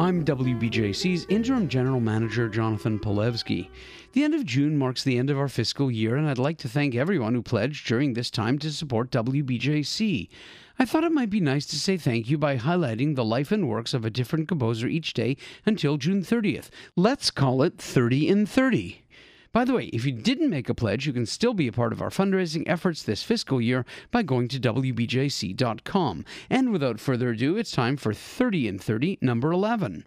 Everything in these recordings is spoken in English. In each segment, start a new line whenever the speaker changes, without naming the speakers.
I'm WBJC's Interim General Manager Jonathan Polewski. The end of June marks the end of our fiscal year, and I'd like to thank everyone who pledged during this time to support WBJC. I thought it might be nice to say thank you by highlighting the life and works of a different composer each day until June 30th. Let's call it 30 in 30. By the way, if you didn't make a pledge, you can still be a part of our fundraising efforts this fiscal year by going to WBJC.com. And without further ado, it's time for 30 in 30, number 11.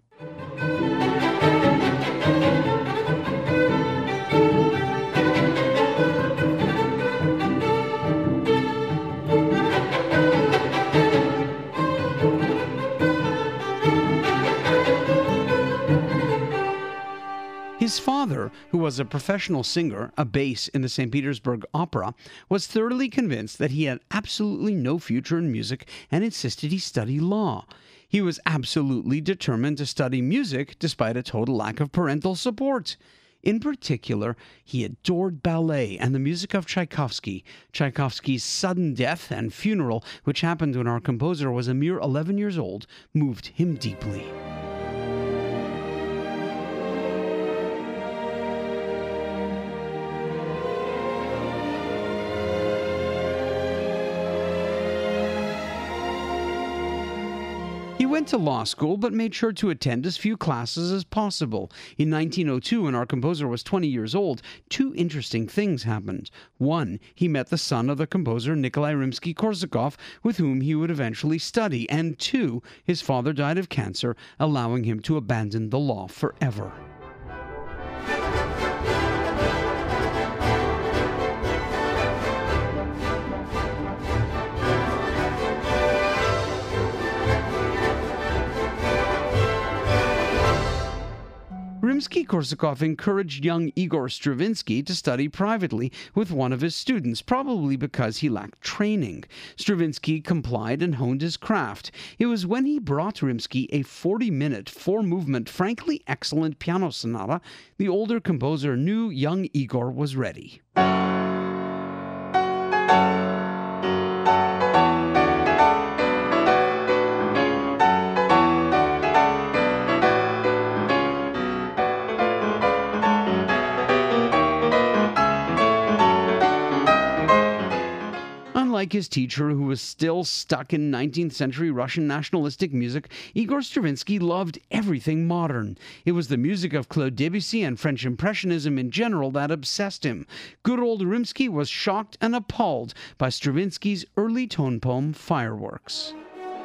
His father, who was a professional singer, a bass in the St. Petersburg Opera, was thoroughly convinced that he had absolutely no future in music and insisted he study law. He was absolutely determined to study music despite a total lack of parental support. In particular, he adored ballet and the music of Tchaikovsky. Tchaikovsky's sudden death and funeral, which happened when our composer was a mere 11 years old, moved him deeply. He went to law school, but made sure to attend as few classes as possible. In 1902, when our composer was 20 years old, two interesting things happened. One, he met the son of the composer Nikolai Rimsky-Korsakov, with whom he would eventually study. And two, his father died of cancer, allowing him to abandon the law forever. Rimsky-Korsakov encouraged young Igor Stravinsky to study privately with one of his students, probably because he lacked training. Stravinsky complied and honed his craft. It was when he brought Rimsky a 40-minute, four-movement, frankly excellent piano sonata, the older composer knew young Igor was ready. Like his teacher, who was still stuck in 19th century Russian nationalistic music, Igor Stravinsky loved everything modern. It was the music of Claude Debussy and French Impressionism in general that obsessed him. Good old Rimsky was shocked and appalled by Stravinsky's early tone poem, Fireworks.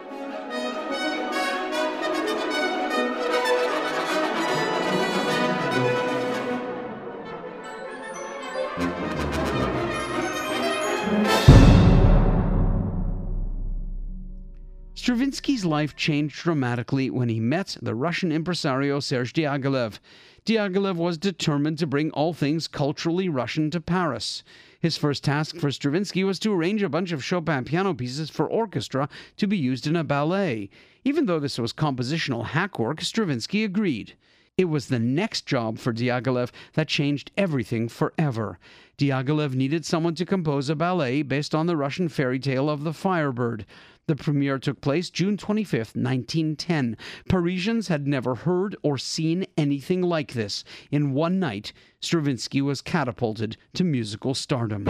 Stravinsky's life changed dramatically when he met the Russian impresario Serge Diaghilev. Diaghilev was determined to bring all things culturally Russian to Paris. His first task for Stravinsky was to arrange a bunch of Chopin piano pieces for orchestra to be used in a ballet. Even though this was compositional hackwork, Stravinsky agreed. It was the next job for Diaghilev that changed everything forever. Diaghilev needed someone to compose a ballet based on the Russian fairy tale of the Firebird. The premiere took place June 25, 1910. Parisians had never heard or seen anything like this. In one night, Stravinsky was catapulted to musical stardom.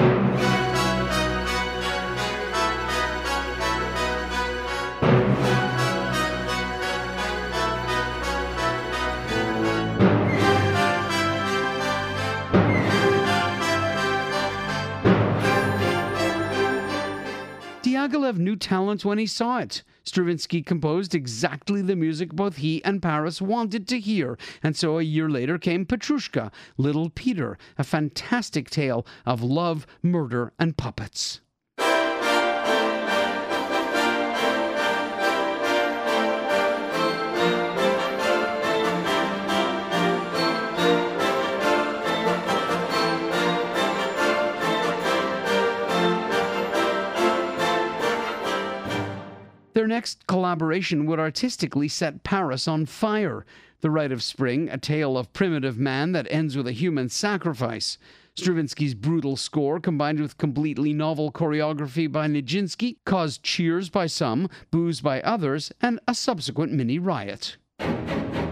Diaghilev knew talent when he saw it. Stravinsky composed exactly the music both he and Paris wanted to hear, and so a year later came Petrushka, Little Peter, a fantastic tale of love, murder, and puppets. Their next collaboration would artistically set Paris on fire. The Rite of Spring, a tale of primitive man that ends with a human sacrifice. Stravinsky's brutal score, combined with completely novel choreography by Nijinsky, caused cheers by some, boos by others, and a subsequent mini riot.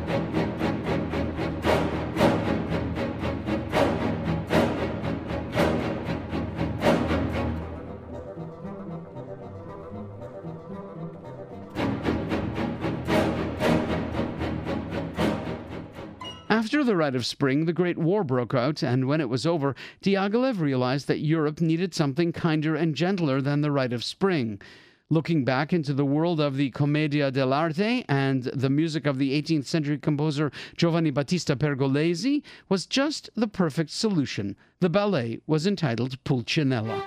After the Rite of Spring, the Great War broke out, and when it was over, Diaghilev realized that Europe needed something kinder and gentler than the Rite of Spring. Looking back into the world of the Commedia dell'arte and the music of the 18th century composer Giovanni Battista Pergolesi was just the perfect solution. The ballet was entitled Pulcinella.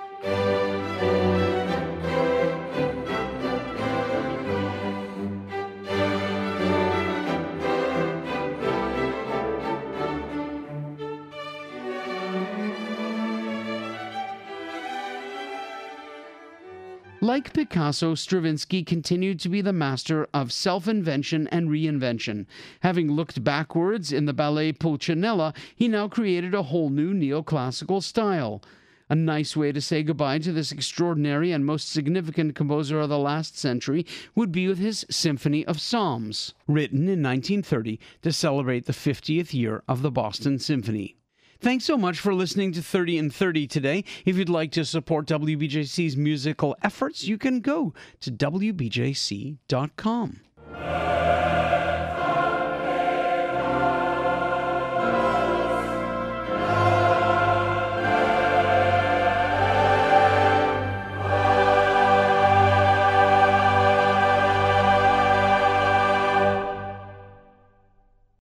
Like Picasso, Stravinsky continued to be the master of self-invention and reinvention. Having looked backwards in the ballet Pulcinella, he now created a whole new neoclassical style. A nice way to say goodbye to this extraordinary and most significant composer of the last century would be with his Symphony of Psalms, written in 1930 to celebrate the 50th year of the Boston Symphony. Thanks so much for listening to 30 in 30 today. If you'd like to support WBJC's musical efforts, you can go to WBJC.com.